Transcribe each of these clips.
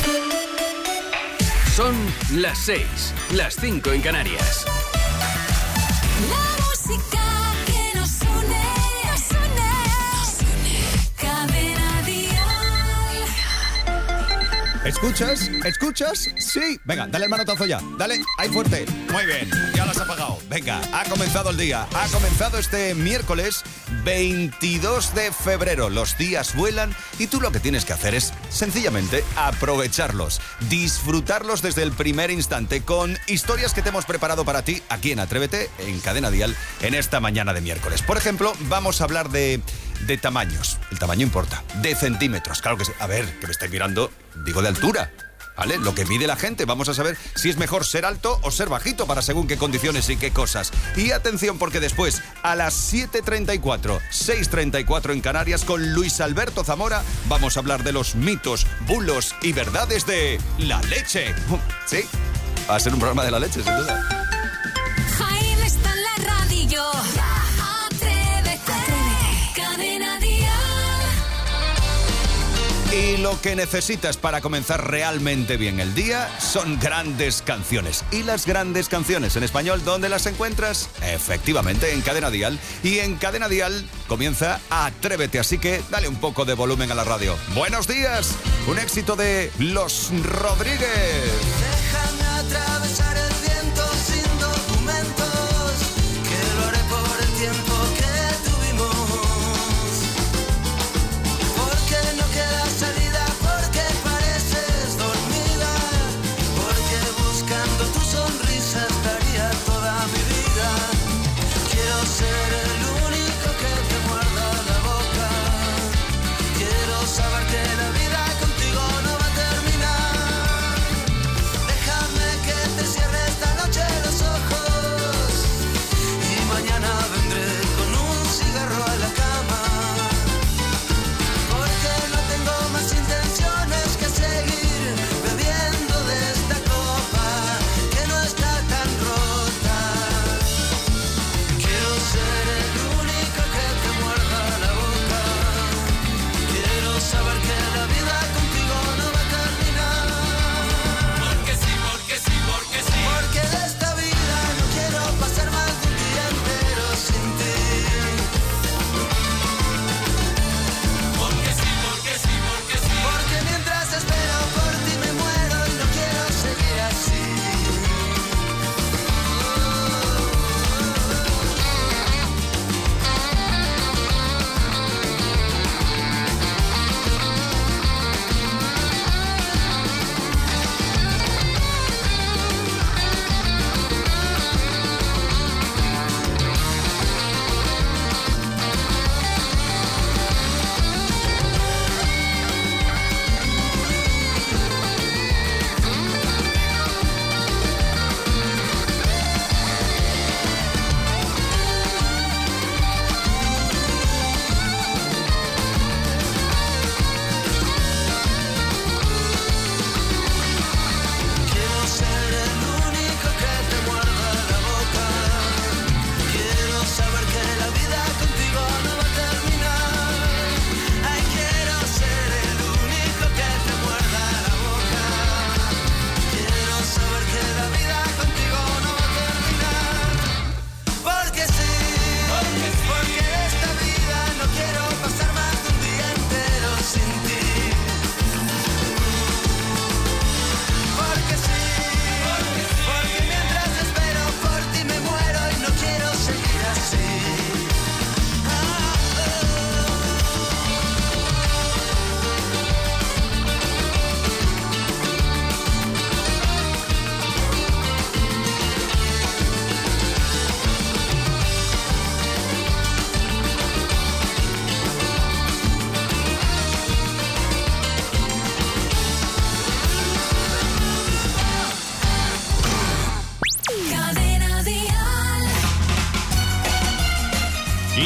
Son las 6, las 5 en Canarias. La música que nos une, Cadena Dial. ¿Escuchas? ¿Escuchas? Sí. Venga, dale el manotazo ya. Dale, ahí fuerte. Muy bien, ya lo has apagado. Venga, ha comenzado el día. Ha comenzado este miércoles 22 de febrero. Los días vuelan y tú lo que tienes que hacer es sencillamente aprovecharlos, disfrutarlos desde el primer instante con historias que te hemos preparado para ti aquí en Atrévete, en Cadena Dial, en esta mañana de miércoles. Por ejemplo, vamos a hablar de tamaños. El tamaño importa. De centímetros, claro que sí. A ver, que me estáis mirando, digo de altura. ¿Vale? Lo que mide la gente. Vamos a saber si es mejor ser alto o ser bajito para según qué condiciones y qué cosas. Y atención, porque después, a las 7:34, 6:34 en Canarias, con Luis Alberto Zamora, vamos a hablar de los mitos, bulos y verdades de la leche. ¿Sí? Va a ser un programa de la leche, sin duda. Jaime está en la radio. Atrévete. Cadena Dial. Y lo que necesitas para comenzar realmente bien el día son grandes canciones. Y las grandes canciones en español, ¿dónde las encuentras? Efectivamente, en Cadena Dial. Y en Cadena Dial comienza Atrévete, así que dale un poco de volumen a la radio. ¡Buenos días! Un éxito de Los Rodríguez. Déjame atravesar el viento sin documentos, que lo haré por el tiempo que tuvimos. Porque no queda salida, porque pareces dormida, porque buscando tu sonrisa estaría toda mi vida. Quiero ser el único que te muerda la boca. Quiero saber que la vida contigo no va a terminar.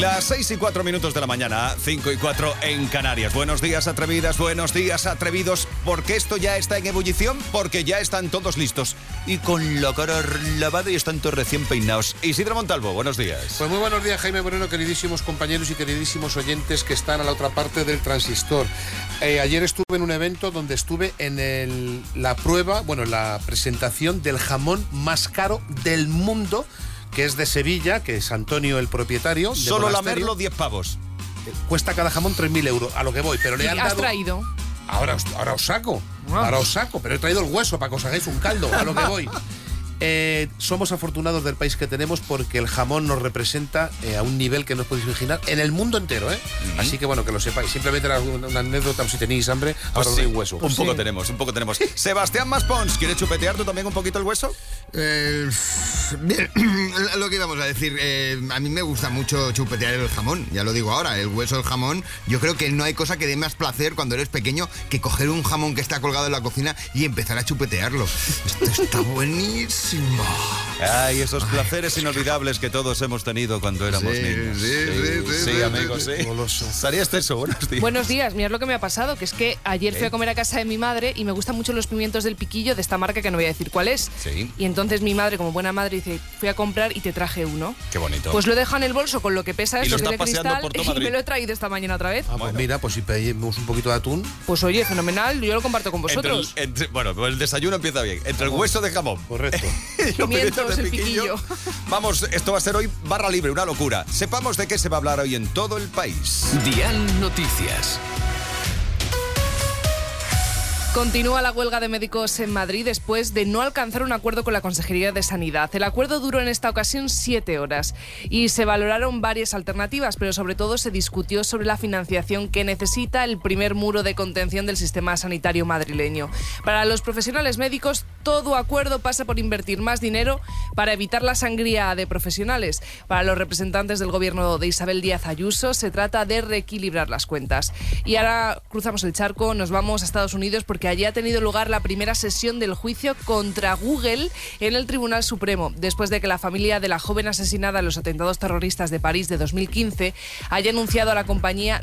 Las 6:04 de la mañana, 5:04 en Canarias. Buenos días, atrevidas, buenos días, atrevidos. Porque esto ya está en ebullición, porque ya están todos listos. Y con la cara lavada y están todos recién peinados. Isidro Montalvo, buenos días. Pues muy buenos días, Jaime Moreno, queridísimos compañeros y queridísimos oyentes que están a la otra parte del transistor. Ayer estuve en un evento donde estuve en la presentación del jamón más caro del mundo, que es de Sevilla, que es Antonio el propietario. Solo lamerlo 10 pavos. Cuesta cada jamón 3.000 euros, a lo que voy, pero le han ¿Has dado... traído? Ahora os saco, pero he traído el hueso para que os hagáis un caldo, a lo que voy. Somos afortunados del país que tenemos porque el jamón nos representa a un nivel que no os podéis imaginar en el mundo entero, ¿eh? Así que bueno, que lo sepáis. Simplemente era una anécdota, si tenéis hambre, Pues ahora sí, doy hueso. un poco tenemos. Sebastián Maspons, ¿quieres chupetear tú también un poquito el hueso? Bien, lo que íbamos a decir, a mí me gusta mucho chupetear el jamón, ya lo digo ahora, el hueso del jamón. Yo creo que no hay cosa que dé más placer cuando eres pequeño que coger un jamón que está colgado en la cocina y empezar a chupetearlo. Esto está buenísimo. Ay, esos placeres inolvidables que todos hemos tenido cuando éramos niños. Sí, amigos, sí. ¿Sabías eso? Buenos días. Buenos días, mirad lo que me ha pasado, que es que ayer fui a comer a casa de mi madre y me gustan mucho los pimientos del piquillo de esta marca que no voy a decir cuál es. Sí. Y entonces mi madre, como buena madre, dice, fui a comprar y te traje uno. Qué bonito. Pues lo he dejado en el bolso con lo que pesa Y lo eso, que estás es de paseando cristal, por todo y Madrid. me lo he traído esta mañana otra vez. Pues mira, pues si pedimos un poquito de atún. Pues oye, fenomenal, yo lo comparto con vosotros. Bueno, pues el desayuno empieza bien. Entre el hueso de jamón. Correcto. Y los Pimientos, de el piquillo. Vamos, esto va a ser hoy barra libre, una locura. Sepamos de qué se va a hablar hoy en todo el país. Dial Noticias. Continúa la huelga de médicos en Madrid después de no alcanzar un acuerdo con la Consejería de Sanidad. El acuerdo duró en esta ocasión 7 horas y se valoraron varias alternativas, pero sobre todo se discutió sobre la financiación que necesita el primer muro de contención del sistema sanitario madrileño. Para los profesionales médicos, todo acuerdo pasa por invertir más dinero para evitar la sangría de profesionales. Para los representantes del gobierno de Isabel Díaz Ayuso, se trata de reequilibrar las cuentas. Y ahora cruzamos el charco, nos vamos a Estados Unidos porque allí ha tenido lugar la primera sesión del juicio contra Google en el Tribunal Supremo, después de que la familia de la joven asesinada en los atentados terroristas de París de 2015 haya denunciado a la compañía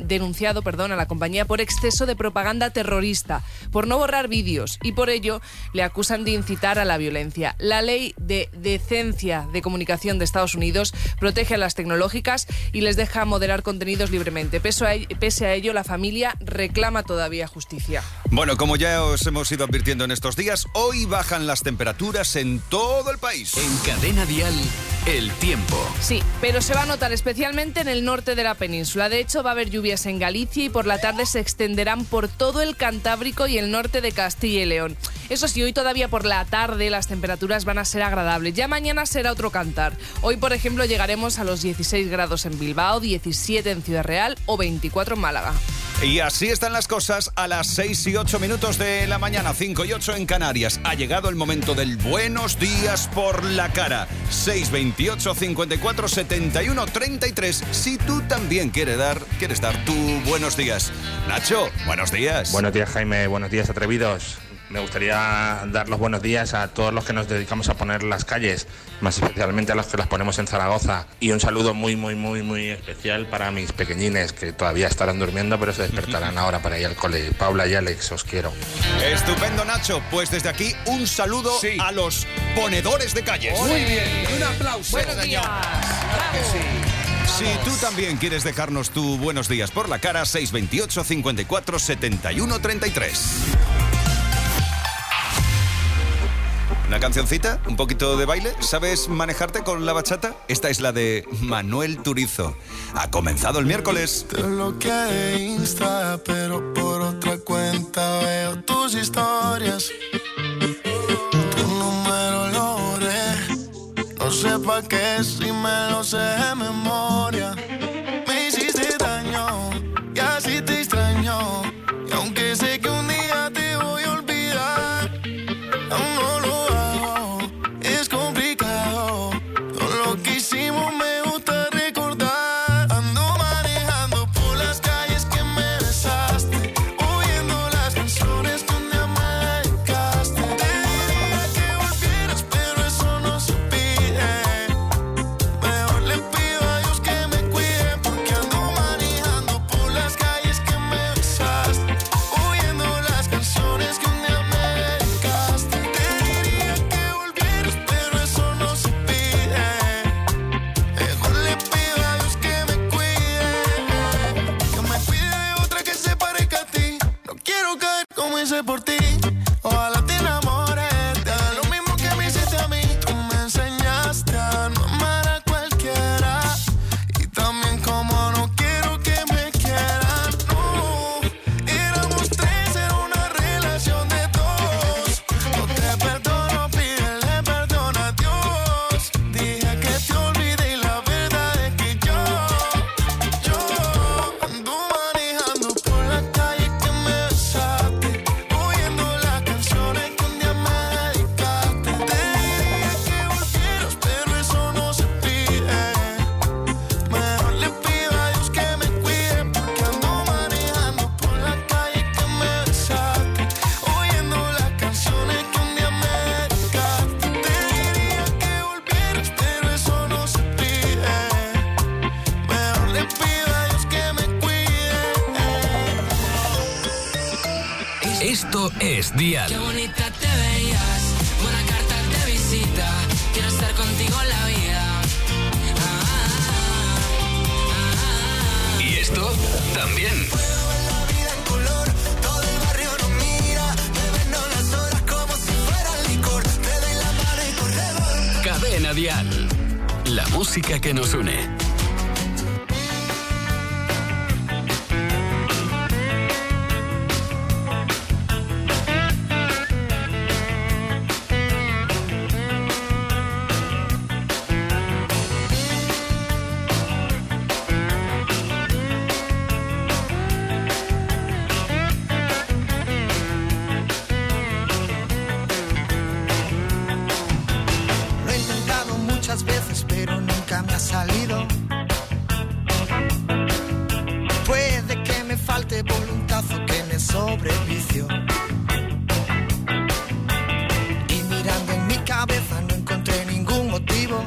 por exceso de propaganda terrorista, por no borrar vídeos, y por ello le acusan de incitar a la violencia. La ley de decencia de comunicación de Estados Unidos protege a las tecnológicas y les deja moderar contenidos libremente. Pese a ello, la familia reclama todavía justicia. Bueno, como ya os hemos ido advirtiendo en estos días, hoy bajan las temperaturas en todo el país. En Cadena Dial, el tiempo. Sí, pero se va a notar especialmente en el norte de la península. De hecho, va a haber lluvias en Galicia y por la tarde se extenderán por todo el Cantábrico y el norte de Castilla y León. Eso sí, hoy todavía por la tarde las temperaturas van a ser agradables. Ya mañana será otro cantar. Hoy, por ejemplo, llegaremos a los 16 grados en Bilbao, 17 en Ciudad Real o 24 en Málaga. Y así están las cosas a las 6:08 de la mañana, 5:08 en Canarias. Ha llegado el momento del buenos días por la cara. 628 54 71 33. Si tú también quieres dar tu buenos días. Nacho, buenos días. Buenos días, Jaime. Buenos días, atrevidos. Me gustaría dar los buenos días a todos los que nos dedicamos a poner las calles, más especialmente a los que las ponemos en Zaragoza. Y un saludo muy, muy, muy, muy especial para mis pequeñines, que todavía estarán durmiendo, pero se despertarán ahora para ir al cole. Paula y Alex, os quiero. Estupendo, Nacho. Pues desde aquí, un saludo a los ponedores de calles. Muy bien, y un aplauso. Buenos días. Si tú también quieres dejarnos tu buenos días por la cara, 628 54 71 33. ¿Una cancioncita? ¿Un poquito de baile? ¿Sabes manejarte con la bachata? Esta es la de Manuel Turizo. Ha comenzado el miércoles. Te bloqueé de Insta, pero por otra cuenta veo tus historias. Tu número lo borré. No sé pa' qué si me lo sé de memoria. Me hiciste daño y así te extraño. Y aunque sé que un día te voy a olvidar, aún no lo hago, es complicado. Todo lo que hicimos me gusta recordar. Ando manejando por las calles que me besaste, oyendo las canciones que un día me dedicaste. Te diría que volvieras, pero eso no se pide. Mejor le pido a Dios que me cuide, porque Cuánto me hice por ti, ojalá te enamores. Te haga lo mismo que me hiciste a mí. Tú me enseñaste a no amar a cualquiera. Y también como no quiero que me quieran. No, éramos tres, era una relación de dos. No te perdono, pídele perdón a Dios. Dije que te olvidé y la verdad es que yo ando manejando por la calle que me besaste, oyendo las canciones que un día me dedicaste. Te diría que volvieras, pero eso no se pide. Mejor le pido a Dios que me cuide, porque ando manejando por la calle que me besaste, oyendo las canciones que un día me dedicaste. Te diría que volvieras, pero eso no se pide. Mejor le pido a Dios que me cuide. Esto es Dial. Qué bonita te veías, buena carta de visita. Quiero estar contigo en la vida. Y esto también. La vida en color, todo el barrio nos mira, bebiendo las horas como si fuera licor. Te doy la mano y corremos. Cadena Dial. La música que nos une. Lo he intentado muchas veces, pero nunca me ha salido. Puede que me falte voluntad o que me sobre vicio. Y mirando en mi cabeza no encontré ningún motivo.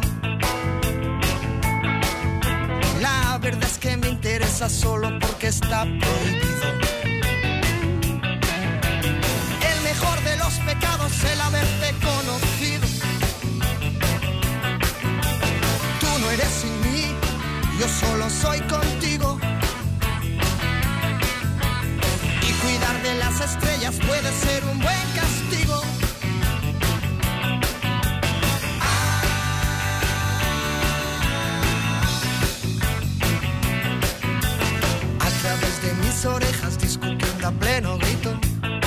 La verdad es que me interesa solo porque está prohibido. El mejor de los pecados, el haberte conocido. Tú no eres sin mí, yo solo soy contigo. Y cuidar de las estrellas puede ser un buen castigo. A través de mis orejas discutiendo a pleno grito.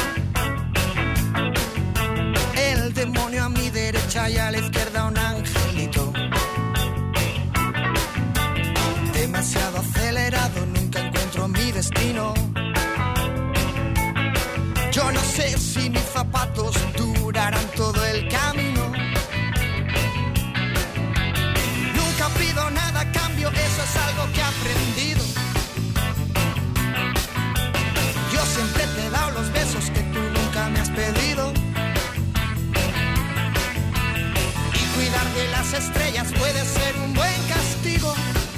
El demonio a mi derecha y a la izquierda un angelito. Demasiado acelerado, nunca encuentro mi destino. Yo no sé si mis zapatos durarán todo el camino. Nunca pido nada a cambio, eso es algo que he aprendido. Yo siempre te he dado los besos que tú nunca me has pedido. Y cuidar de las estrellas puede ser un buen castigo.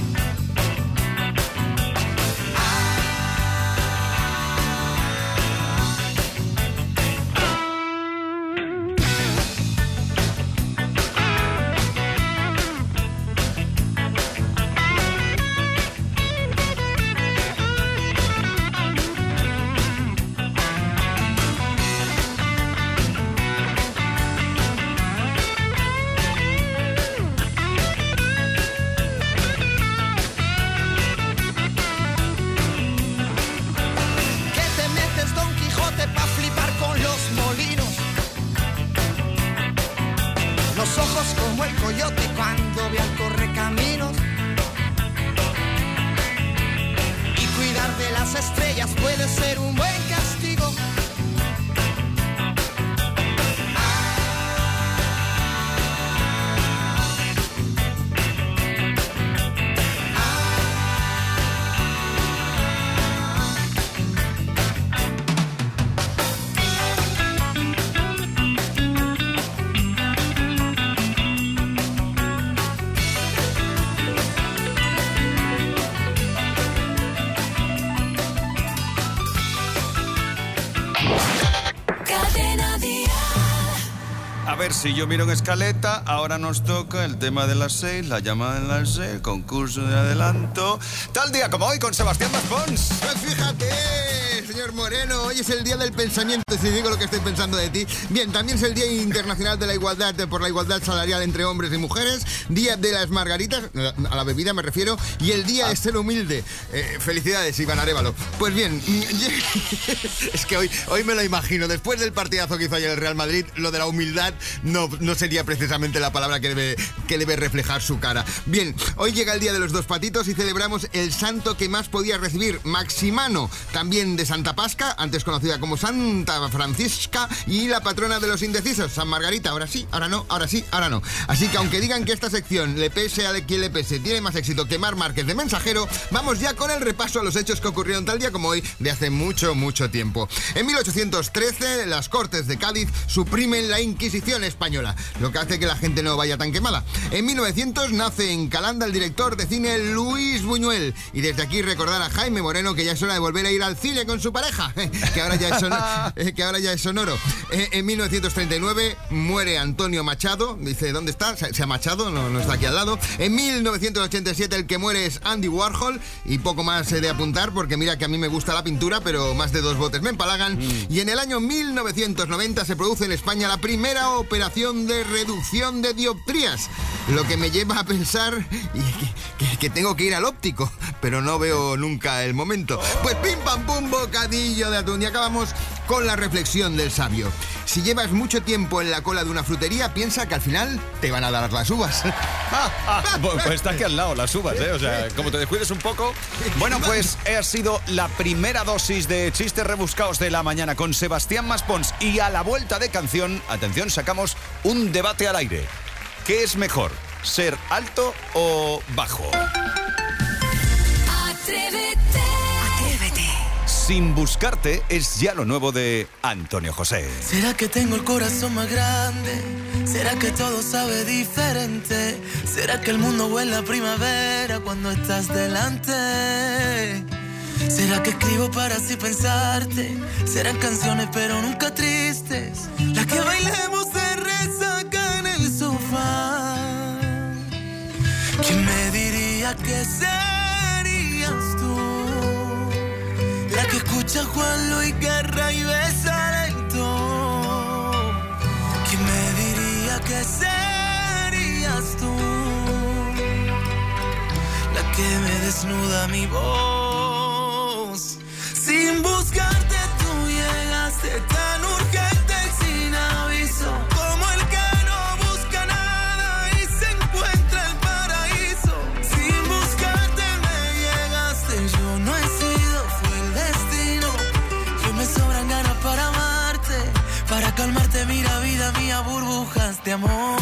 Que te metes Don Quijote pa' flipar con los molinos. Los ojos como el coyote cuando ve al correcaminos. Y cuidar de las estrellas puede ser un buen castigo. Cadena Dial. A ver, si yo miro en escaleta, ahora nos toca el tema de las 6, la llamada de las 6, concurso de adelanto. Tal día como hoy con Sebastián Maspons. Pues fíjate, señor Moreno. Hoy es el día del pensamiento, si digo lo que estoy pensando de ti. Bien, también es el Día Internacional de la Igualdad, por la igualdad salarial entre hombres y mujeres. Día de las margaritas, a la bebida me refiero. Y el día de ser humilde. Felicidades, Iván Arévalo. Pues bien, es que hoy me lo imagino. Después del partidazo que hizo ayer el Real Madrid, lo de la humildad no sería precisamente la palabra que debe reflejar su cara. Bien, hoy llega el Día de los Dos Patitos y celebramos el santo que más podía recibir, Maximano, también de Santa Pasca, antes conocida como Santa Francisca, y la patrona de los indecisos, San Margarita. Ahora sí, ahora no, ahora sí, ahora no. Así que aunque digan que esta sección, le pese a de quien le pese, tiene más éxito que Mar Márquez de Mensajero, vamos ya con el repaso a los hechos que ocurrieron tal día como hoy de hace mucho, mucho tiempo. En 1813, las Cortes de Cádiz suprimen la Inquisición española, lo que hace que la gente no vaya tan quemada. En 1900 nace en Calanda el director de cine Luis Buñuel. Y desde aquí recordar a Jaime Moreno que ya es hora de volver a ir al cine con su pareja, que ahora ya es sonoro. En 1939 muere Antonio Machado. Dice, ¿dónde está? ¿Se ha machado? No está aquí al lado. En 1987 el que muere es Andy Warhol. Y poco más de apuntar, porque mira que a mí me gusta la pintura, pero más de 2 botes me empalagan. Y en el año 1990 se produce en España la primera operación de reducción de dioptrías, lo que me lleva a pensar que tengo que ir al óptico, pero no veo nunca el momento. Pues pim pam pum, bocadillo de atún. Y acabamos con la reflexión del sabio. Si llevas mucho tiempo en la cola de una frutería, piensa que al final te van a dar las uvas. Pues está aquí al lado las uvas, ¿eh? O sea, como te descuides un poco. Bueno, pues ha sido la primera dosis de chistes rebuscados de la mañana con Sebastián Maspons. Y a la vuelta de canción, atención, sacamos un debate al aire. ¿Qué es mejor, ser alto o bajo? Atrévete. Sin buscarte es ya lo nuevo de Antonio José. ¿Será que tengo el corazón más grande? ¿Será que todo sabe diferente? ¿Será que el mundo huele a primavera cuando estás delante? ¿Será que escribo para así pensarte? Serán canciones pero nunca tristes, las que bailemos de resaca en el sofá. ¿Quién me diría que serías tú? La que escucha Juan Luis Guerra y besa lento. ¿Quién me diría que serías tú? La que me desnuda mi voz. Sin buscarte tú llegaste tan urgente y sin aviso, como el que no busca nada y se encuentra el paraíso. Sin buscarte me llegaste, yo no he sido, fue el destino. Yo me sobran ganas para amarte, para calmarte, mira vida mía, burbujas de amor.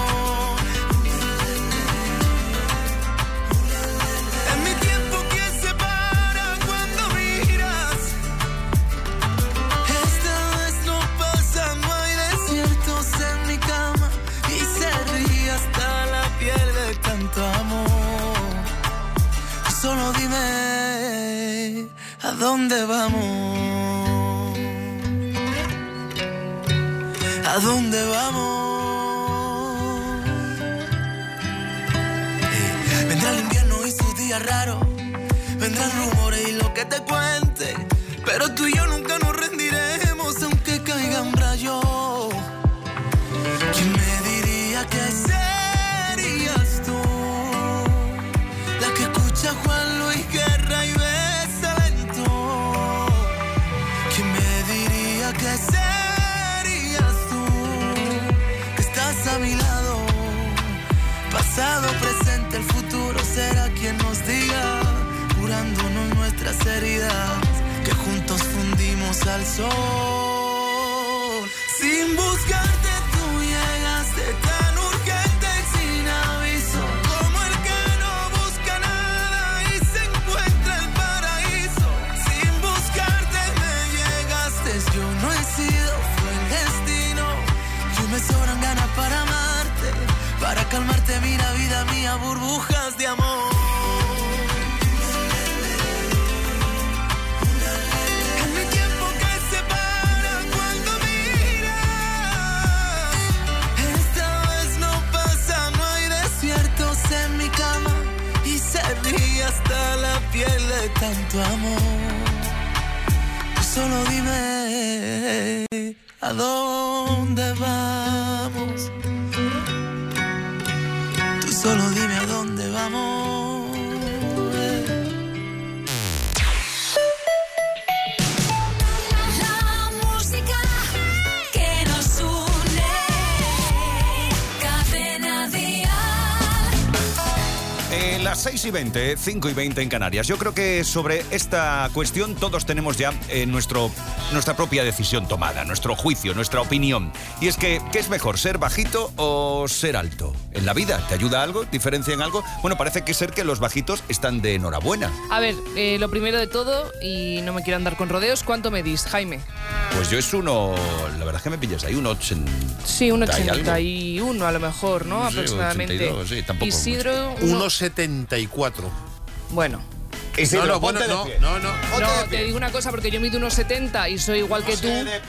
Solo dime a dónde vamos, a dónde vamos. Vendrá el invierno y sus días raros, vendrán rumores y lo que te cuente, pero tú y yo nunca nos rendiremos aunque caigan rayos. ¿Quién me diría que serías tú? La que escucha Juan Luis Guerra y besa lento. ¿Quién me diría que serías tú? Que estás a mi lado, pasado, presente, el futuro será quien nos diga, curándonos nuestras heridas, que juntos fundimos al sol. Sin buscarte tú llegaste tan urgente y sin aviso, como el que no busca nada y se encuentra el paraíso. Sin buscarte me llegaste, yo no he sido, fue el destino. Yo me sobran ganas para amarte, para calmarte, mira vida mía, burbujas de amor. En mi cama y se ríe hasta la piel de tanto amor. solo dime a dónde vamos. Tú solo dime a dónde vamos. La música que nos une. Cadena Dial. Las 6:20, 5:20 en Canarias. Yo creo que sobre esta cuestión todos tenemos ya nuestra propia decisión tomada, nuestro juicio, nuestra opinión. Y es que, ¿qué es mejor, ser bajito o ser alto? ¿En la vida te ayuda algo? ¿Diferencia en algo? Bueno, parece que ser que los bajitos están de enhorabuena. A ver, lo primero de todo, y no me quiero andar con rodeos, ¿cuánto medís, Jaime? Pues yo es la verdad es que me pillas ahí, 1,80. Sí, 1,81 a lo mejor, ¿no? Sí, aproximadamente. 82, sí, tampoco Isidro, 1,74. Bueno. Isidro, No, te digo una cosa, porque yo mido 1,70 y soy igual que tú.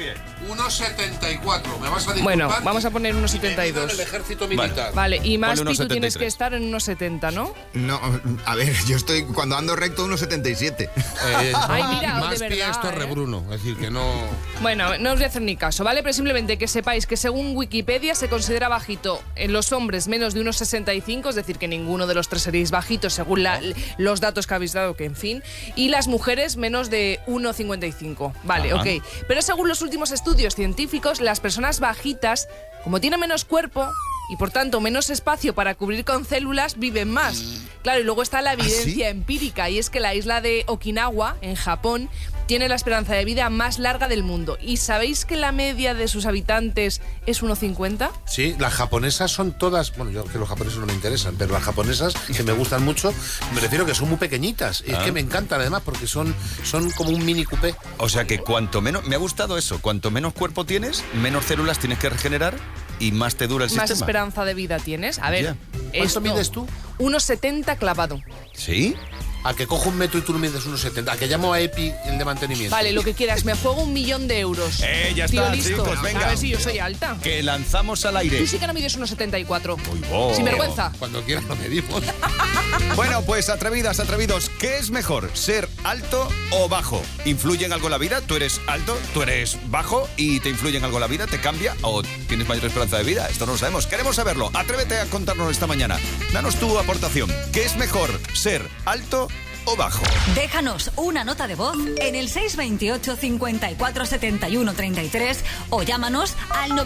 1,74. Me vas a disculpar. Bueno, vamos a poner En 1,72. el ejército militar. Vale, y más Ponle tú tienes 1,73. que estar en 1,70, ¿no? No, a ver, yo estoy cuando ando recto 1,77. Ay, mira, más de pie verdad, esto es rebruno. Es decir, que no... Bueno, no os voy a hacer ni caso, ¿vale? Pero simplemente que sepáis que según Wikipedia se considera bajito en los hombres menos de 1,65, es decir, que ninguno de los tres seréis bajitos según los datos que habéis dado, que en fin, y las mujeres menos de 1,55. Vale, Ajá. ok. Pero según los últimos estudios científicos, las personas bajitas, como tienen menos cuerpo y por tanto menos espacio para cubrir con células, viven más. Claro, y luego está la evidencia empírica, y es que la isla de Okinawa, en Japón, tiene la esperanza de vida más larga del mundo. ¿Y sabéis que la media de sus habitantes es 1,50? Sí, las japonesas son todas... Bueno, yo que los japoneses no me interesan, pero las japonesas, que me gustan mucho, me refiero que son muy pequeñitas. Y es que me encantan además porque son como un mini coupé. O sea que cuanto menos... Me ha gustado eso. Cuanto menos cuerpo tienes, menos células tienes que regenerar y más te dura el Más sistema. esperanza de vida tienes. A ver, Ya. ¿Cuánto mides tú? 1,70 clavado. ¿Sí? A que cojo 1 metro y tú no mides 1,70. A que llamo a Epi, el de mantenimiento. Vale, lo que quieras, me juego 1.000.000 de euros. Ya Tío, está, listo. chicos, venga. A ver si yo soy alta. Que lanzamos al aire. Tú sí que no mides 1,74. Oh. Sin vergüenza. Cuando quieras lo medimos. Bueno, pues atrevidas, atrevidos, ¿qué es mejor, ser alto o bajo? ¿Influye en algo la vida? ¿Tú eres alto, tú eres bajo y te influye en algo la vida? ¿Te cambia o tienes mayor esperanza de vida? Esto no lo sabemos. Queremos saberlo. Atrévete a contarnos esta mañana. Danos tu aportación. ¿Qué es mejor, ser alto o bajo? Déjanos una nota de voz en el 628 54 71 33 o llámanos al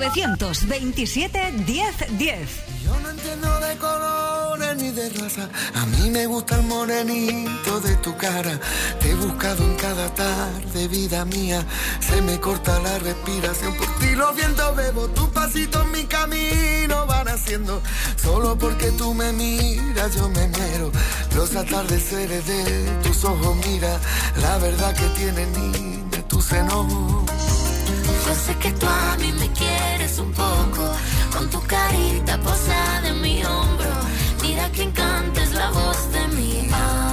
927 10 10. Yo no entiendo de colores ni de raza. A mí me gusta el morenito de tu cara. Te he buscado en cada tarde, vida mía. Se me corta la respiración. Por ti los vientos bebo. Tus pasitos en mi camino van haciendo. Solo porque tú me miras yo me muero. Los atardeceres de tus ojos, mira. La verdad que tiene niña tu seno. Yo sé que tú a mí me quieres un poco, con tu carita posada en mi hombro. Mira que encanta es la voz de mi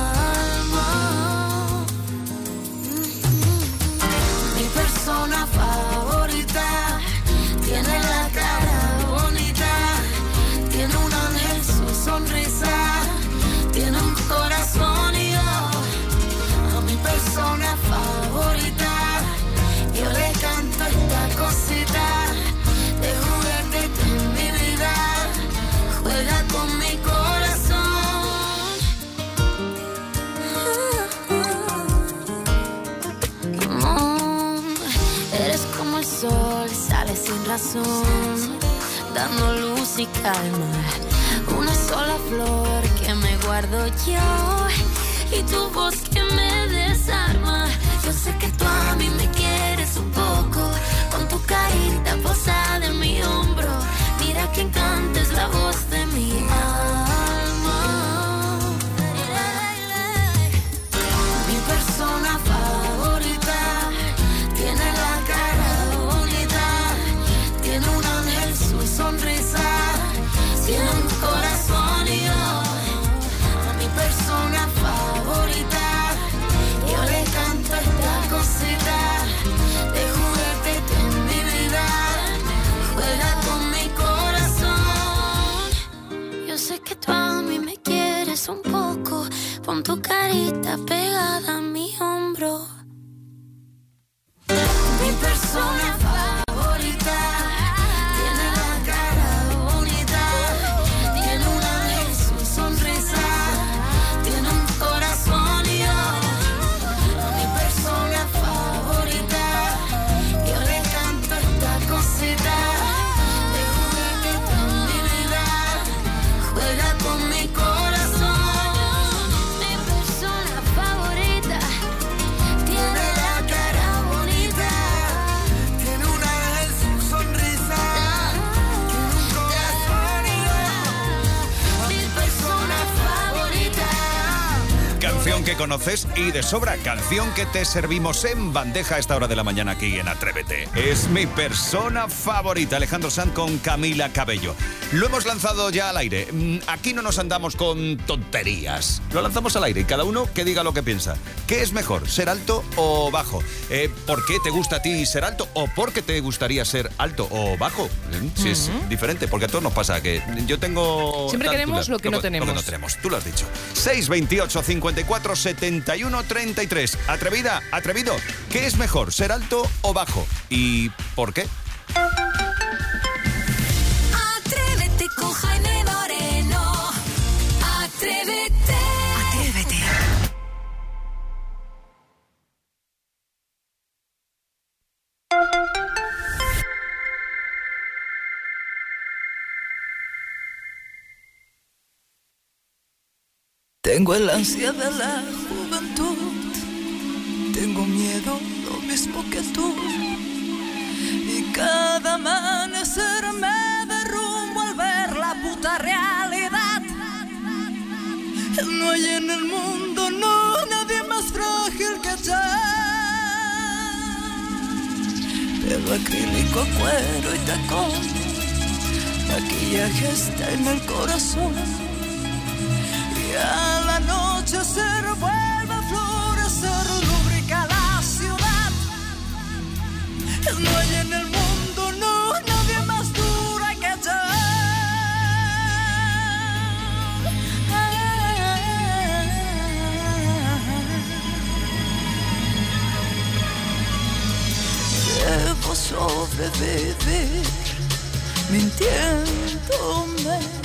alma. Mi persona favorita tiene la cara bonita, tiene un ángel su sonrisa, tiene un corazón y yo a mi persona favorita. Yo le canto esta cosita de juguetito en mi vida. Juega con mi corazón. Eres como el sol, sale sin razón, dando luz y calma. Una sola flor que me guardo yo y tu voz que me desarma. Yo sé que tú a mí me quieres un poco, con tu carita posada en mi hombro. Mira que encanta es la voz de mi alma. Mi persona favorita tiene la cara bonita, tiene un ángel su sonrisa, tiene un corazón y yo a mi persona favorita. Yo le canto esta cosita que conoces y de sobra. Canción que te servimos en bandeja a esta hora de la mañana aquí en Atrévete. Es mi persona favorita, Alejandro Sanz con Camila Cabello. Lo hemos lanzado ya al aire. Aquí no nos andamos con tonterías. Lo lanzamos al aire y cada uno que diga lo que piensa. ¿Qué es mejor, ser alto o bajo? ¿Por qué te gusta a ti ser alto o por qué te gustaría ser alto o bajo? Si es diferente, porque a todos nos pasa que yo tengo... Siempre queremos lo que no tenemos. Lo que no tenemos, tú lo has dicho. 628 54 71 33. Atrevida, atrevido, ¿qué es mejor, ser alto o bajo? ¿Y por qué? Atrévete con Jaime Moreno. Atrévete. Atrévete. Tengo el ansia de la juventud, tengo miedo lo mismo que tú, y cada amanecer me derrumbo al ver la puta realidad. No hay en el mundo, no, nadie más frágil que yo. Pelo acrílico, cuero y tacón, maquillaje está en el corazón. A la noche se vuelve a florecer, lubrica la ciudad. No hay en el mundo, no, nadie más dura que yo. Debo sobrevivir mintiéndome.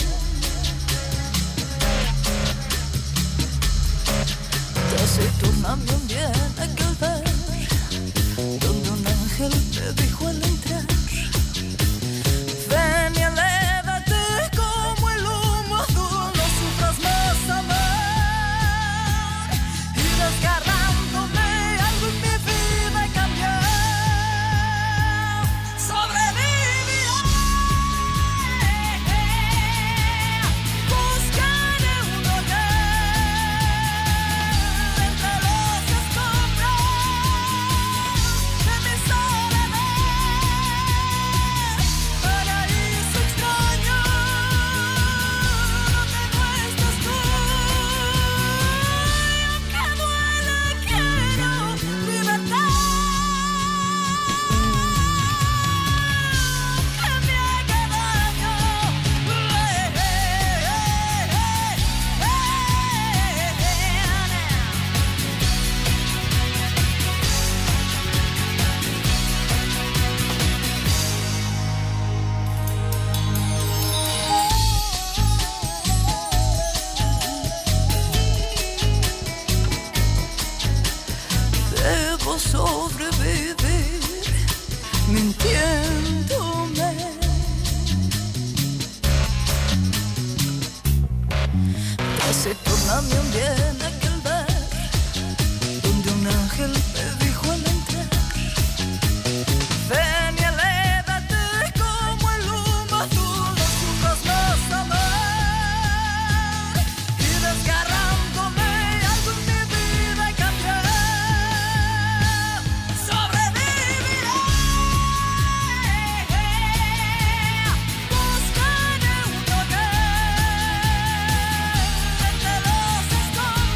Turnando un bien aquel ver donde un ángel me dijo al entrar: ven y elévate como el humo azul, no sufras más amor. Y desgarrándome algo en mi vida cambió. Sobreviviré, buscaré un hogar. Sobrevivir mintiéndome. Taciturna me hundía en aquel bar donde un ángel me dijo al entrar: ven y elévate como el humo azul, no sufras más amor. Y desgarrándome algo en mi vida cambiará. Buscaré un hogar entre los escombros.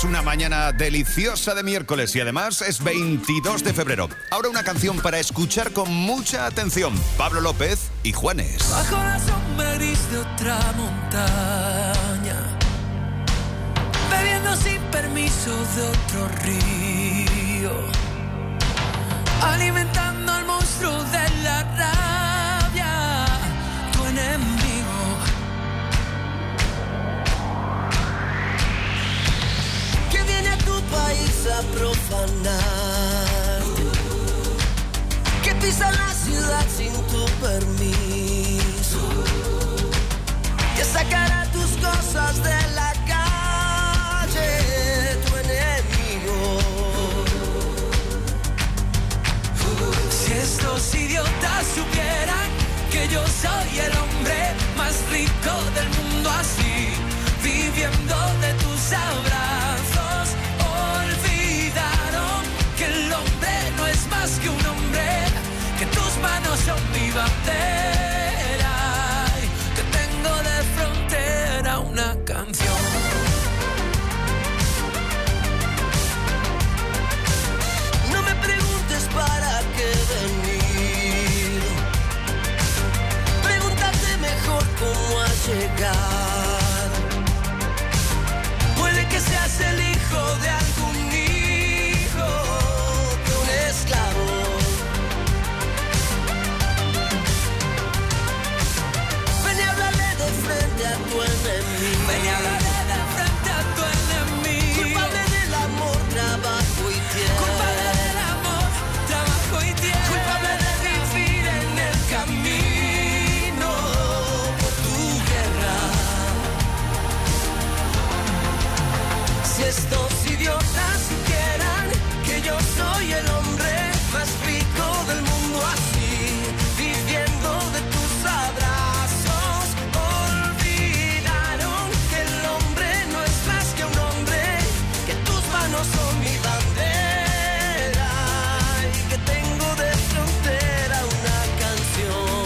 una mañana deliciosa de miércoles y además es 22 de febrero. Ahora una canción para escuchar con mucha atención. Pablo López y Juanes. Bajo la sombra gris de otra montaña, bebiendo sin permiso de otro río, alimentando al monstruo de la rabia, tu enemigo. Que viene a tu país a profanar, que pisa la ciudad sin tu permiso, que sacará tus cosas de la calle, tu enemigo. Si estos idiotas supieran que yo soy el hombre más rico del mundo, así, viviendo de tus abrazos, olvidaron que el hombre no es más que un hombre, que tus manos son mi bandera, que tengo de frontera una canción. No me preguntes para qué venir, pregúntate mejor cómo has llegado. Puede que seas el hijo de algún hijo de un esclavo. Ven y háblale de frente a tu enemigo. Ven y háblale de frente a tu enemigo. Culpable del amor, trabajo y tiempo. Culpable del amor, trabajo y tiempo. Culpable de vivir en el camino por tu guerra. Si estos idiotas supieran que yo soy el hombre más rico del mundo, así, viviendo de tus abrazos, olvidaron que el hombre no es más que un hombre, que tus manos son mi bandera y que tengo de frontera una canción.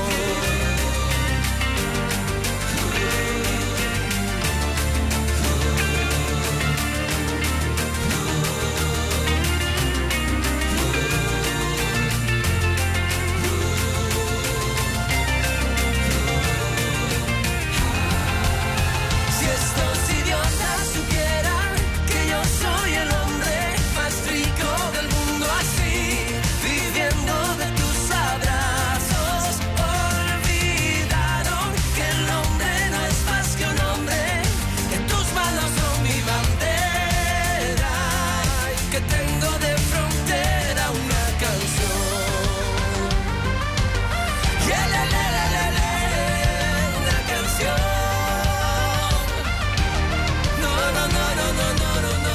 Si estos idiotas supieran que yo soy el hombre más rico del mundo, así, viviendo de tus abrazos, olvidaron que el hombre no es más que un hombre, que tus manos son mi bandera y que tengo de frontera una canción. Yeah, la, la, la, la, la, una canción. No, no, no, no, no, no, no, no.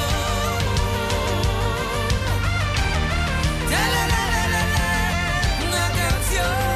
Ya, la, la, la, la, la, una canción.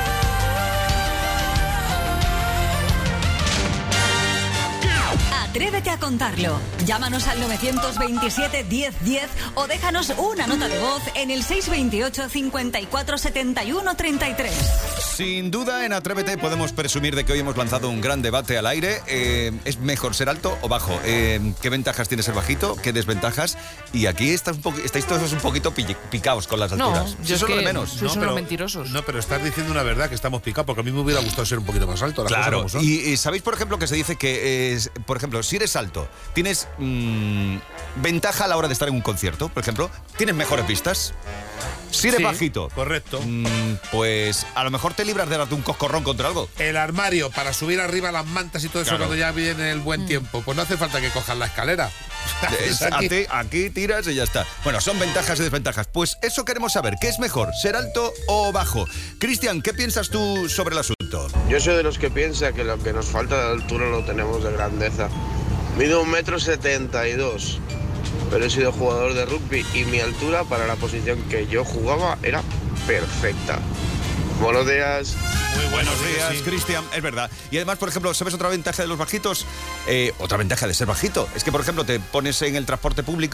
Atrévete a contarlo. Llámanos al 927 1010 o déjanos una nota de voz en el 628 54 71 33. Sin duda, en Atrévete podemos presumir de que hoy hemos lanzado un gran debate al aire. ¿Es mejor ser alto o bajo? ¿Qué ventajas tiene ser bajito? ¿Qué desventajas? Y aquí estáis todos un poquito picaos con las alturas. No, Si yo eso es es lo de que menos. sois unos mentirosos. No, pero estás diciendo una verdad, que estamos picados, porque a mí me hubiera gustado ser un poquito más alto. Las Claro, cosas como son. y sabéis, por ejemplo, que se dice que, por ejemplo, si eres alto, tienes ventaja a la hora de estar en un concierto, por ejemplo, tienes mejores vistas. Si eres Sí, bajito, correcto. Pues a lo mejor te libras de darte un coscorrón contra algo. El armario para subir arriba las mantas y todo eso, Claro. cuando ya viene el buen tiempo, pues no hace falta que cojas la escalera. Aquí tiras y ya está. Bueno, son ventajas y desventajas. Pues eso queremos saber. ¿Qué es mejor, ser alto o bajo? Cristian, ¿qué piensas tú sobre el asunto? Yo soy de los que piensa que lo que nos falta de altura lo tenemos de grandeza. Mido 1,72 m, pero he sido jugador de rugby y mi altura para la posición que yo jugaba era perfecta. Buenos días. Muy buenos días, Cristian. Es verdad. Y además, por ejemplo, ¿sabes otra ventaja de los bajitos? Otra ventaja de ser bajito es que, por ejemplo, te pones en el transporte público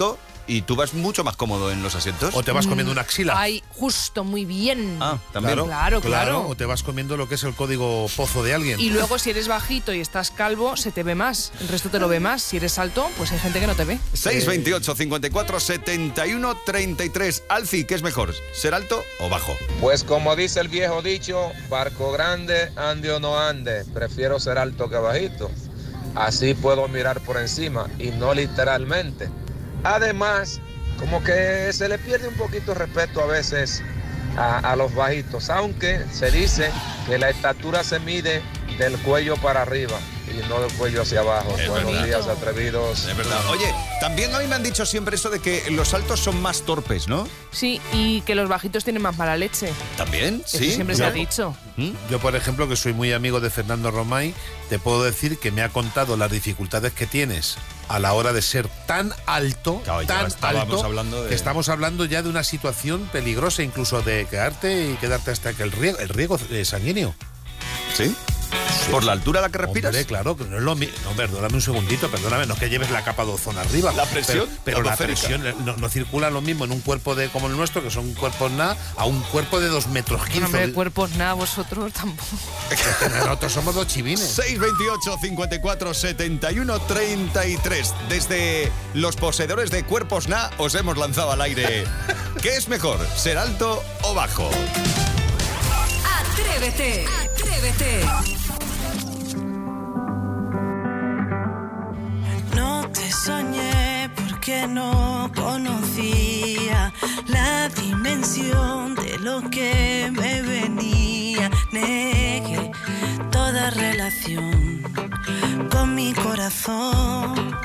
y tú vas mucho más cómodo en los asientos. O te vas comiendo una axila. Ay, justo, muy bien. Ah, también. Claro. O te vas comiendo lo que es el código pozo de alguien. Y luego si eres bajito y estás calvo, se te ve más. El resto te lo ve más. Si eres alto, pues hay gente que no te ve. 628 54 71 33. Alfie, ¿qué es mejor? ¿Ser alto o bajo? Pues como dice el viejo dicho, barco grande, ande o no ande, prefiero ser alto que bajito. Así puedo mirar por encima y no literalmente. Además, como que se le pierde un poquito de respeto a veces a los bajitos, aunque se dice que la estatura se mide del cuello para arriba y no del cuello hacia abajo. Buenos días, atrevidos. Es verdad. Oye, también a mí me han dicho siempre eso de que los altos son más torpes, ¿no? Sí, y que los bajitos tienen más mala leche. ¿También? Eso Sí. siempre se ha dicho. Yo, por ejemplo, que soy muy amigo de Fernando Romay, te puedo decir que me ha contado las dificultades que tienes a la hora de ser tan alto, que estamos hablando ya de una situación peligrosa, incluso de quedarte hasta que el riego sanguíneo. ¿Sí? ¿Por la altura a la que respiras? Hombre, claro, que no es lo mismo. No, perdóname un segundito, no es que lleves la capa de ozono arriba. ¿La presión? Pero la presión no circula lo mismo en un cuerpo como el nuestro, que son cuerpos nada, a un cuerpo de 2,15 metros. No, cuerpos nada, vosotros tampoco. Nosotros somos dos chivines. 628 54 71 33. Desde los poseedores de cuerpos na os hemos lanzado al aire. ¿Qué es mejor, ser alto o bajo? Atrévete. No te soñé porque no conocía la dimensión de lo que me venía. Negué toda relación con mi corazón.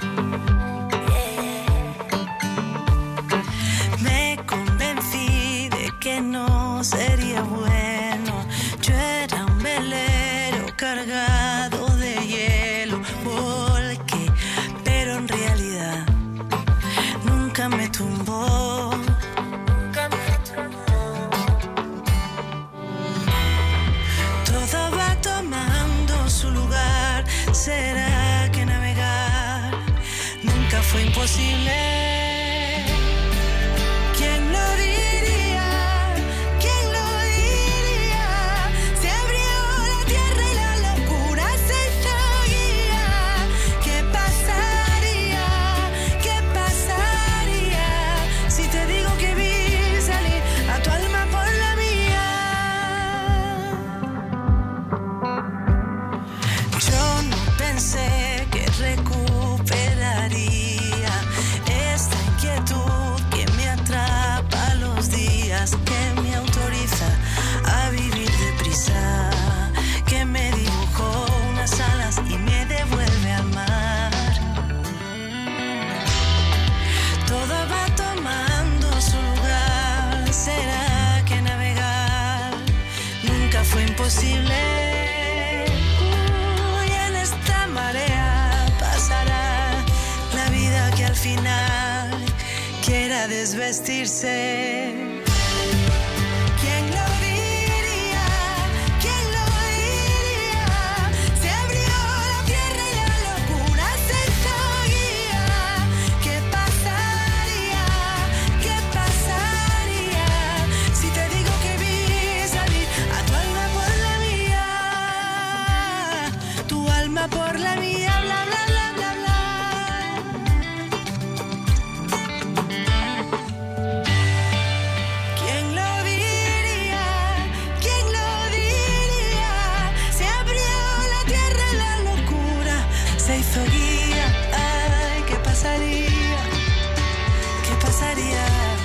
Me convencí de que no sería bueno. Yo era un velero cargado de hielo, volqué, pero en realidad nunca me tumbó. Todo va tomando su lugar. ¿Será que navegar nunca fue imposible? ¿Quién lo diría? ¿Quién lo diría? Se abrió la tierra y la locura se hizo guía. ¿Qué pasaría? ¿Qué pasaría si te digo que vi salir a tu alma por la mía? Yo no pensé que recuperaría esta inquietud que me atrapa los días, que me autoriza a vivir deprisa, que me dibujó unas alas y me devuelve al mar. Todo va tomando su lugar. ¿Será que navegar nunca fue imposible? Y en esta marea pasará la vida que al final quiera desvestirse. ¿Quién lo diría? ¿Quién lo diría? Se abrió la tierra y la locura se hizo guía. ¿Qué pasaría? ¿Qué pasaría si te digo que vi salir a tu alma por la mía? Tu alma por la mía, bla, bla, bla, bla, bla. ¿Quién lo diría? ¿Quién lo diría? Se abrió la tierra y la locura se hizo guía. Ay, ¿qué pasaría? ¿Qué pasaría?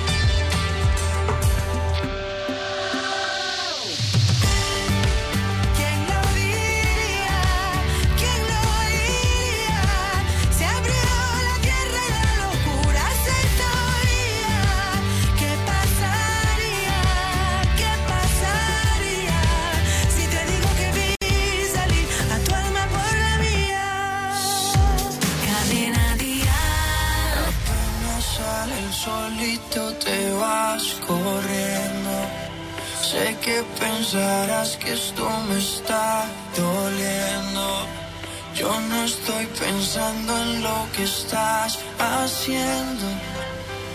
¿Quién lo diría? ¿Quién lo diría? Se abrió la tierra y la locura se hizo guía. ¿Qué pasaría? ¿Qué pasaría si te digo que vi salir a tu alma por la mía? Cadena Dial. Apenas sale el solito te vas corriendo. Sé que pensarás que esto me está doliendo. Yo no estoy pensando en lo que estás haciendo.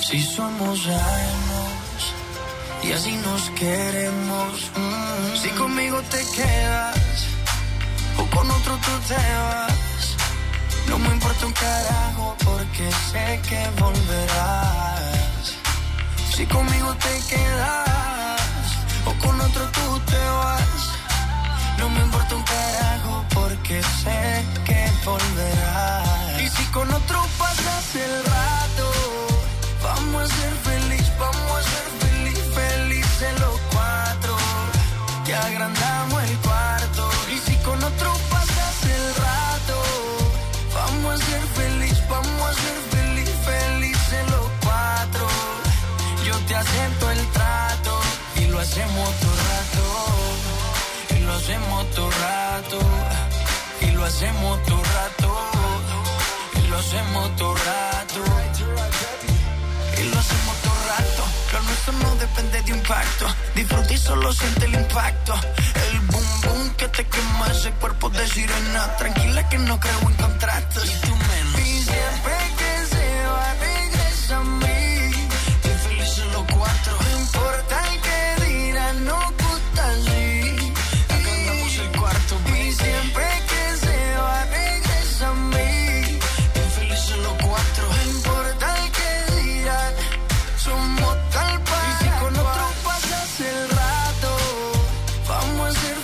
Si somos años y así nos queremos. Si conmigo te quedas o con otro tú te vas, no me importa un carajo porque sé que volverás. Si conmigo te quedas o con otro tú te vas, no me importa un carajo porque sé que volverás. Y si con otro pasas el rato, vamos a ser feliz, felices los cuatro. Que agrandamos el cuarto. Y si con otro pasas el rato, vamos a ser feliz, felices los cuatro. Yo te acepto el trato y lo hacemos todo rato. Y lo hacemos todo rato. Y lo hacemos todo rato. Y lo hacemos todo rato. Y lo hacemos todo rato. Lo nuestro no depende de un pacto. Disfruta y solo siente el impacto. El boom boom que te quema ese cuerpo de sirena. Tranquila que no creo en contratos. Y tú menos. Y siempre que se va regresa a mí. Y felices los cuatro. No importa el que dirán, no gusta así. Acá andamos el cuarto. Y siempre que se va regresa a mí. Y felices los cuatro. No importa el que dirán, somos tal par. Y si con otro pasas el rato, vamos a ser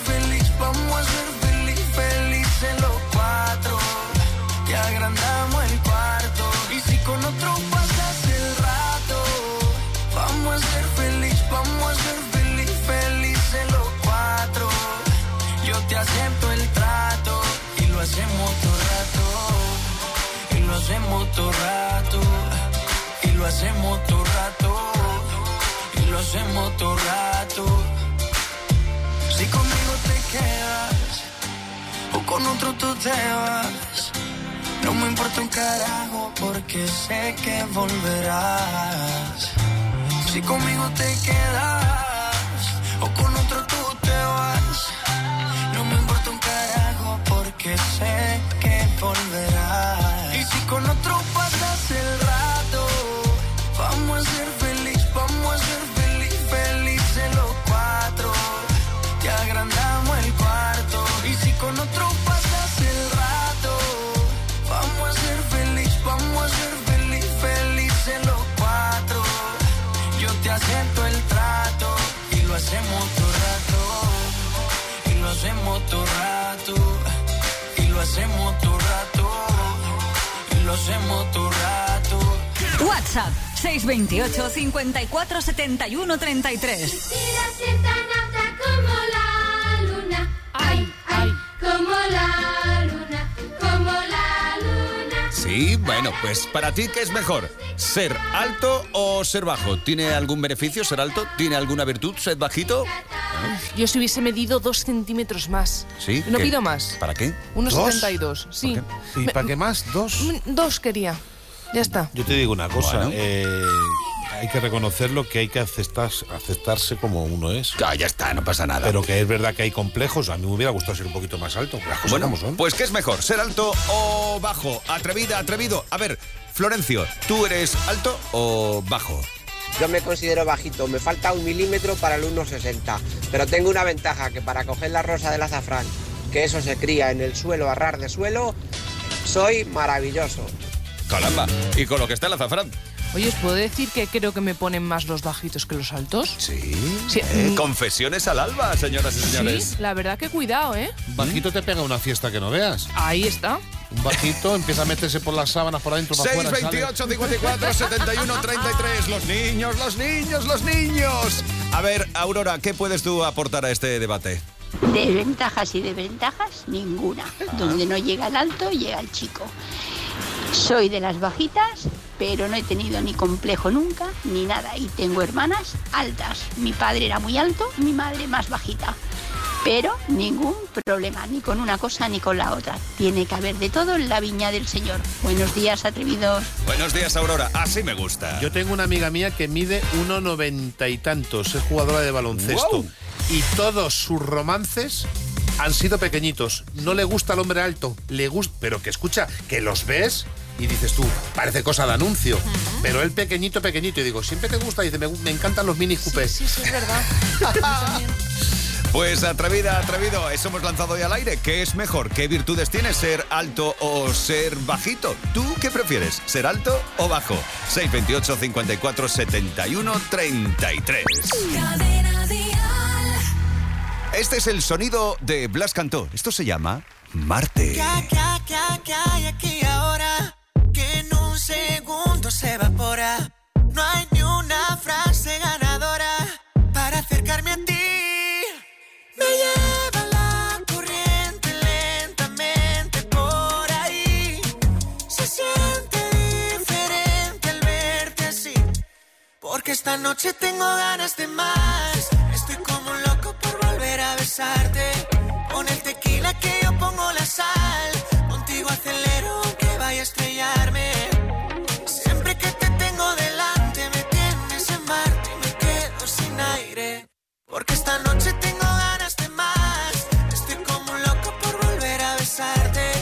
felices los cuatro. Que agrandamos el cuarto. Y si con otro pasas el rato, vamos a ser felices los cuatro. Yo te acepto el trato y lo hacemos todo rato. Y lo hacemos todo rato. Y lo hacemos todo rato. Y lo hacemos todo rato. Si conmigo te quedas o con otro tú te vas, no me importa un carajo porque sé que volverás. Si conmigo te quedas o con otro tú te vas, no me importa un carajo porque sé que volverás. Y si con otro pasas el rato, vamos a ser felices los cuatro. Que agrandamos el cuarto. Y si con otro pasas el rato, vamos a ser felices los cuatro. Yo te acepto el trato y lo hacemos todo rato. Y lo hacemos todo rato. Y lo hacemos todo rato. Y lo hacemos todo rato. WhatsApp 628 54 71 33. Como la luna, ay, ay, como la luna, como la luna. Sí, bueno, pues para ti, ¿qué es mejor? ¿Ser alto o ser bajo? ¿Tiene algún beneficio ser alto? ¿Tiene alguna virtud ser bajito? Yo si hubiese medido 2 centímetros más. ¿Sí? No ¿Qué? pido más. ¿Para qué? 1,72, sí. ¿Y para qué más? ¿2? 2 quería. Ya está. Yo te digo una cosa, Bueno. hay que reconocerlo, que hay que aceptarse como uno es. Ah, ya está, no pasa nada. Pero que es verdad que hay complejos. A mí me hubiera gustado ser un poquito más alto. Las cosas Bueno, como son. pues ¿qué es mejor? ¿Ser alto o bajo? Atrevida, atrevido. A ver, Florencio, ¿tú eres alto o bajo? Yo me considero bajito, me falta 1 milímetro para el 1,60. Pero tengo una ventaja, que para coger la rosa del azafrán, que eso se cría en el suelo, a rar de suelo, soy maravilloso. Caramba, y con lo que está el azafrán. Oye, ¿os puedo decir que creo que me ponen más los bajitos que los altos? Sí. Sí. Confesiones al alba, señoras y señores. Sí, la verdad que cuidado, ¿eh? Bajito te pega una fiesta que no veas. Ahí está. Un bajito empieza a meterse por las sábanas, por adentro, para afuera. 628 54 71 33. Los niños, los niños, los niños. A ver, Aurora, ¿qué puedes tú aportar a este debate? De ventajas y desventajas, ninguna. Donde no llega el alto, llega el chico. Soy de las bajitas, pero no he tenido ni complejo nunca, ni nada. Y tengo hermanas altas. Mi padre era muy alto, mi madre más bajita. Pero ningún problema, ni con una cosa ni con la otra. Tiene que haber de todo en la viña del Señor. Buenos días, atrevidos. Buenos días, Aurora. Así me gusta. Yo tengo una amiga mía que mide 1,90 y tantos. Es jugadora de baloncesto. ¡Wow! Y todos sus romances han sido pequeñitos. No le gusta el hombre alto. Le gusta, pero que escucha, que los ves y dices tú, parece cosa de anuncio, pero él pequeñito, y digo, ¿siempre te gusta? Y dice, me encantan los Mini Coupé. Sí, es verdad. Pues atrevida, atrevido, eso hemos lanzado hoy al aire. ¿Qué es mejor? ¿Qué virtudes tiene, ser alto o ser bajito? ¿Tú qué prefieres, ser alto o bajo? 628 54 71 33. Este es el sonido de Blas Cantó. Esto se llama Marte. ¿Qué hay aquí ahora? Que en un segundo se evapora. No hay ni una frase ganadora para acercarme a ti. Me lleva la corriente lentamente por ahí. Se siente diferente al verte así. Porque esta noche tengo ganas de más. Estoy como un loco por volver a besarte. Con el tequila que yo pongo la sal. Contigo acelero aunque vaya a estrellarme. Siempre que te tengo delante me tienes en Marte y me quedo sin aire. Porque esta noche tengo ganas de más. Estoy como un loco por volver a besarte.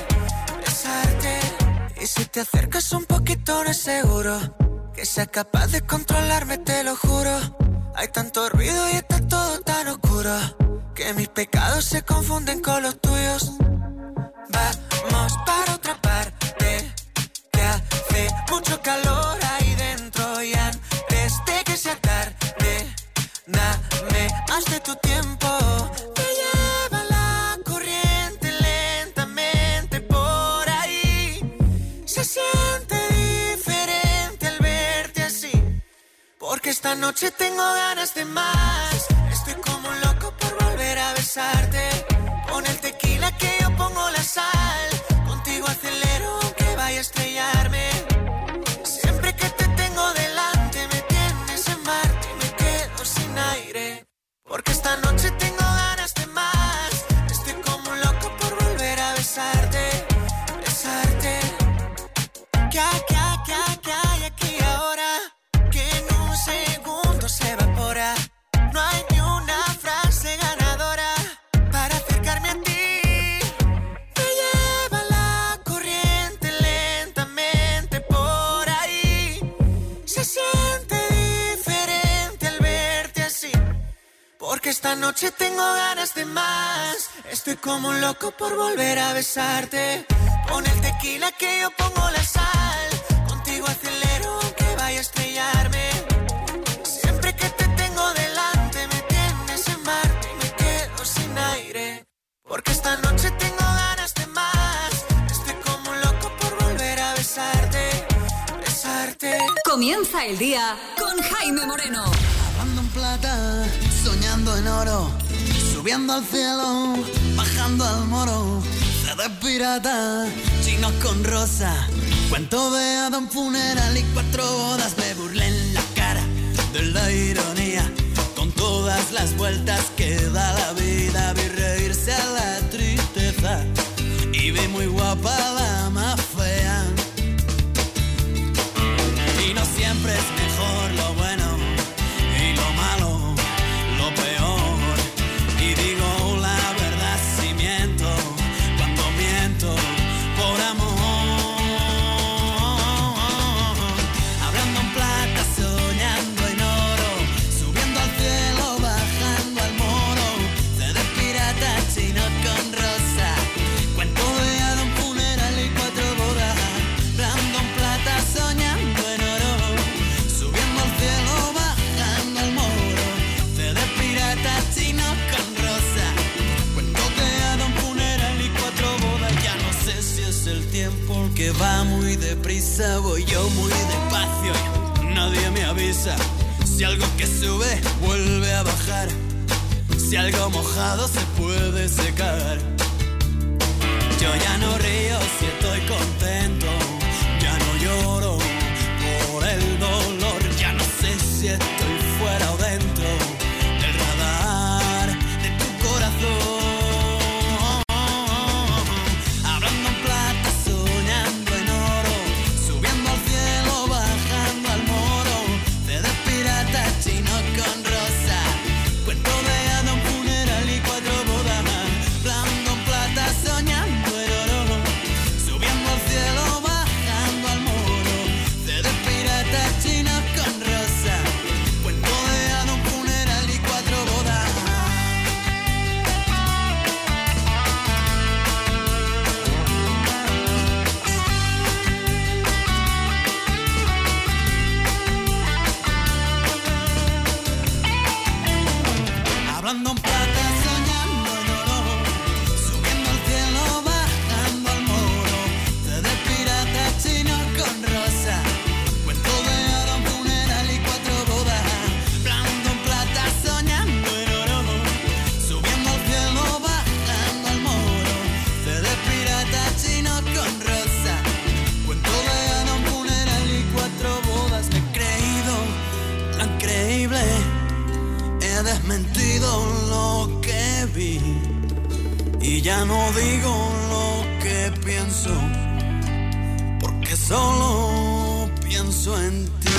Y si te acercas un poquito no es seguro que sea capaz de controlarme, te lo juro. Hay tanto ruido y está todo tan oscuro que mis pecados se confunden con los tuyos. Vamos para otra parte, que hace mucho calor ahí dentro. Y antes de que sea tarde, dame más de tu tiempo. Me lleva la corriente lentamente por ahí. Se siente diferente al verte así. Porque esta noche tengo ganas de más. Estoy como un loco por volver a besarte. Con el tequila que yo pongo la sal. Contigo acelero aunque vaya a estrellarme. Siempre que te tengo delante me tienes en Marte y me quedo sin aire. Porque esta noche tengo ganas de más. Estoy como un loco por volver a besarte. ¿Qué hay aquí ahora? Que en un segundo se evapora. No hay ni una frase ganadora para acercarme a ti. Me lleva la corriente lentamente por ahí. Se siente diferente al verte así. Porque esta noche tengo ganas de más. Estoy como un loco por volver a besarte. Con el tequila que yo pongo la sal. Contigo acelero aunque vaya a estrellarme. Siempre que te tengo delante me tienes en Marte y me quedo sin aire. Porque esta noche tengo ganas de más. Estoy como un loco por volver a besarte. Comienza el día con Jaime Moreno. Hablando en plata, soñando en oro, subiendo al cielo, bajando al moro. De pirata, chinos con rosa, cuento de Adam funeral y 4 bodas. Me burlé en la cara de la ironía, con todas las vueltas que da la vida. Vi reírse a la tristeza y vi muy guapa la más fea. Y no siempre es mejor lo bueno y lo malo, lo peor. Y digo la verdad si miento, por amor. Hablando en plata, soñando en oro, subiendo al cielo, bajando al moro. Se de pirata, chino con rosa, cuento de Adam funeral y 4 bodas. Hablando en plata, soñando en oro, subiendo al cielo, bajando al moro. Se de pirata, chino con rosa, cuento de Adam funeral y 4 bodas. Ya no sé si es el tiempo que va muy deprisa, voy yo muy despacio, nadie me avisa. Si algo que sube vuelve a bajar, si algo mojado se puede secar. Yo ya no río si estoy contento, ya no lloro por el dolor. Ya no sé si estoy fuera o dentro del radar de tu corazón. Chino con rosa, cuento de Adam funeral y 4 bodas. y ya no digo lo que pienso, porque solo pienso en ti.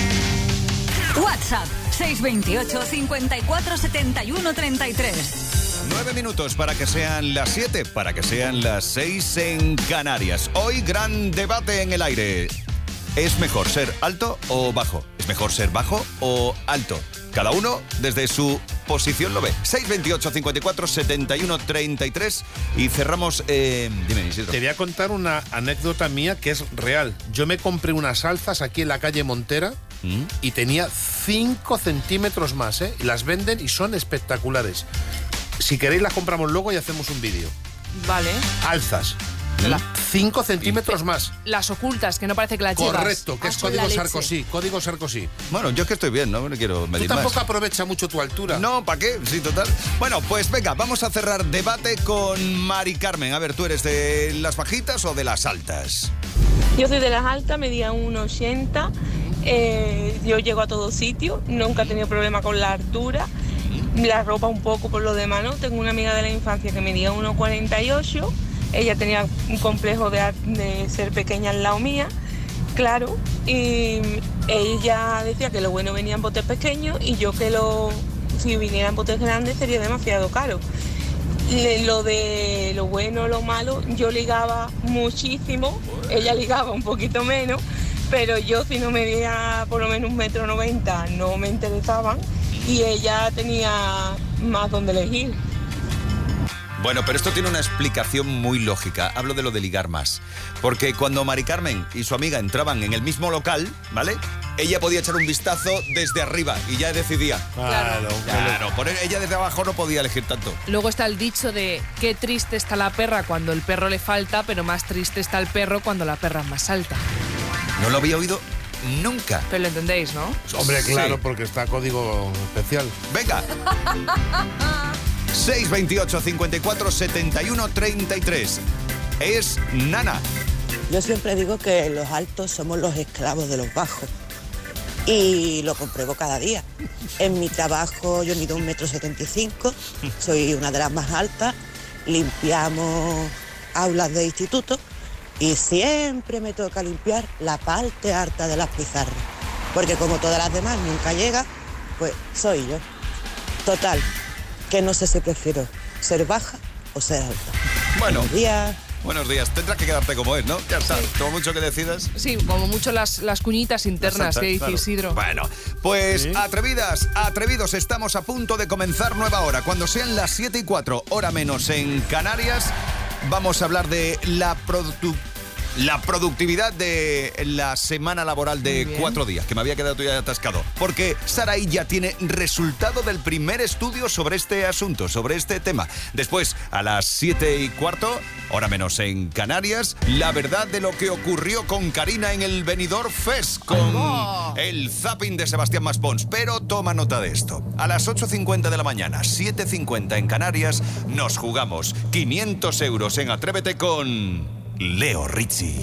WhatsApp 628 54 71 33. 9 minutos para que sean las 7, para que sean las 6 en Canarias. Hoy gran debate en el aire. ¿Es mejor ser alto o bajo? ¿Es mejor ser bajo o alto? Cada uno desde su posición lo ve. 628 54 71 33 y cerramos... dime, Isidro. Te voy a contar una anécdota mía que es real. Yo me compré unas alzas aquí en la calle Montera y tenía 5 centímetros más, ¿eh? Las venden y son espectaculares. Si queréis las compramos luego y hacemos un vídeo. Vale. Alzas. 5 centímetros más. Las ocultas, que no parece que las llevas. Correcto, que es código Sarkozy. Código Sarkozy. Bueno, yo es que estoy bien, no me quiero medir Tú tampoco más. aprovecha mucho tu altura. No, ¿para qué? Sí, total. Bueno, pues venga, vamos a cerrar debate con Mari Carmen. A ver, ¿tú eres de las bajitas o de las altas? Yo soy de las altas, medía 1,80. Yo llego a todo sitio, nunca he tenido problema con la altura. La ropa un poco por lo demás, ¿no? Tengo una amiga de la infancia que medía 1,48. Ella tenía un complejo de ser pequeña al lado mía, claro. Y ella decía que lo bueno venía en botes pequeños y yo que si viniera en botes grandes sería demasiado caro. Lo de lo bueno, lo malo, yo ligaba muchísimo, ella ligaba un poquito menos, pero yo si no medía por lo menos 1,90 m no me interesaban y ella tenía más donde elegir. Bueno, pero esto tiene una explicación muy lógica. Hablo de lo de ligar más. Porque cuando Mari Carmen y su amiga entraban en el mismo local, ¿vale? Ella podía echar un vistazo desde arriba y ya decidía. Claro. Por ella desde abajo no podía elegir tanto. Luego está el dicho de qué triste está la perra cuando el perro le falta, pero más triste está el perro cuando la perra es más alta. No lo había oído nunca. Pero lo entendéis, ¿no? Hombre, claro, Sí. porque está código especial. Venga. 628 54 71 33. Es Nana. Yo siempre digo que los altos somos los esclavos de los bajos y lo compruebo cada día. En mi trabajo yo mido 1,75 m, soy una de las más altas, limpiamos aulas de instituto y siempre me toca limpiar la parte alta de las pizarras, porque como todas las demás nunca llega, pues soy yo. Total, que no sé si prefiero ser baja o ser alta. Bueno. Buenos días. Buenos días. Tendrás que quedarte como es, ¿no? Ya está. Como mucho que decidas. Sí, como mucho las cuñitas internas que dice Claro. Isidro. Bueno, pues atrevidas, atrevidos, estamos a punto de comenzar nueva hora. Cuando sean las 7:04, hora menos en Canarias, vamos a hablar de la productividad de la semana laboral de 4 días, que me había quedado ya atascado. Porque Sarai ya tiene resultado del primer estudio sobre este asunto, sobre este tema. Después, a las 7:15, hora menos en Canarias, la verdad de lo que ocurrió con Karina en el Benidorm Fest, con el zapping de Sebastián Maspons. Pero toma nota de esto. A las 8:50 de la mañana, 7:50 en Canarias, nos jugamos 500 euros en Atrévete con Leo Richie.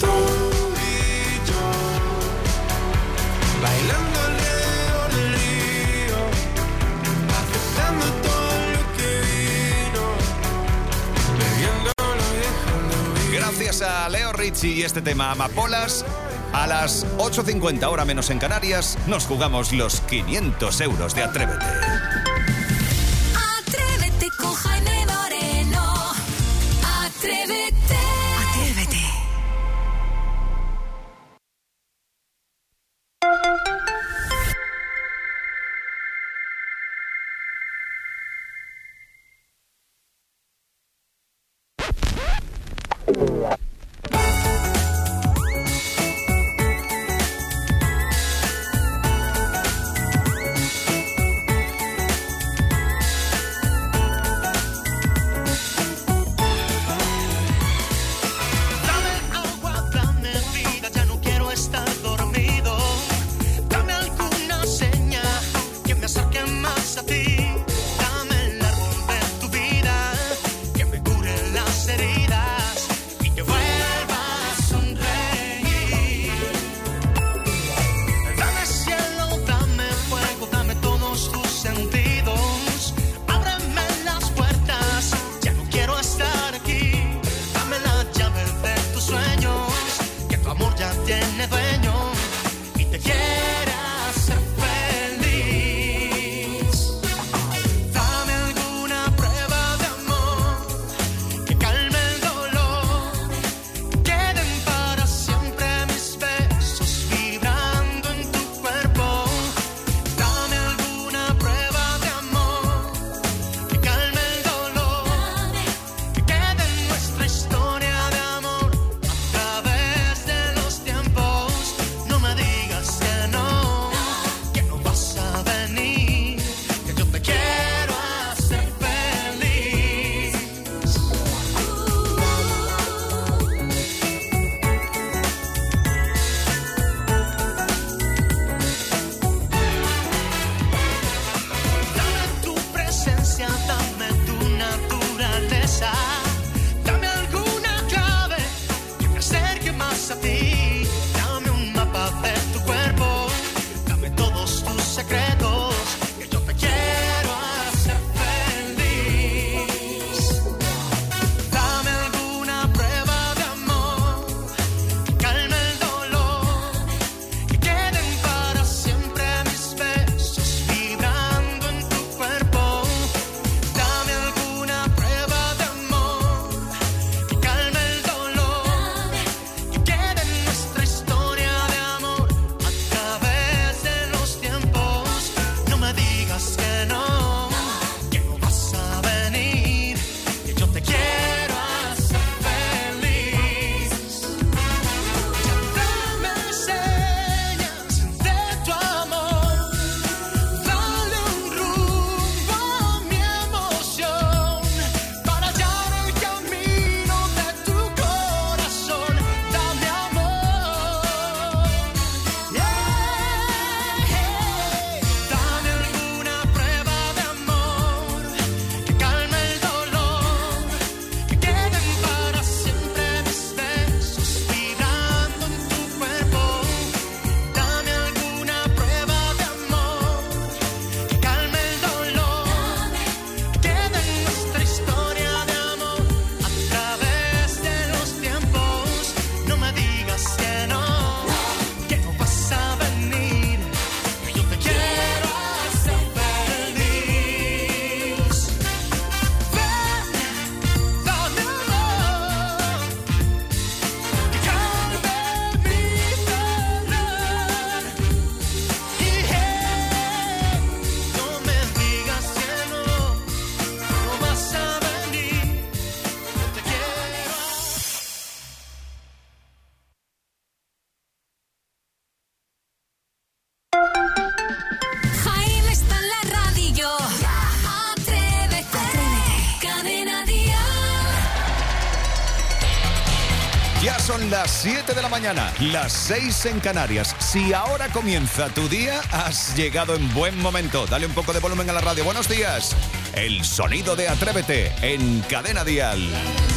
Bailando Leo, aceptando todo lo que vino, bebiéndolo y dejando vivir. Gracias a Leo Richie y este tema Amapolas, a las 8:50, hora menos en Canarias, nos jugamos los 500 euros de Atrévete. Atrévete con Jaime Moreno. Atrévete. Atrévete. Dame agua, dame vida, ya no quiero estar dormido. Dame alguna señal que me acerque más a ti. Dame el árbol de tu vida, que me cure las heridas y que vaya Ya son las 7 de la mañana, las 6 en Canarias. Si ahora comienza tu día, has llegado en buen momento. Dale un poco de volumen a la radio. Buenos días. El sonido de Atrévete en Cadena Dial.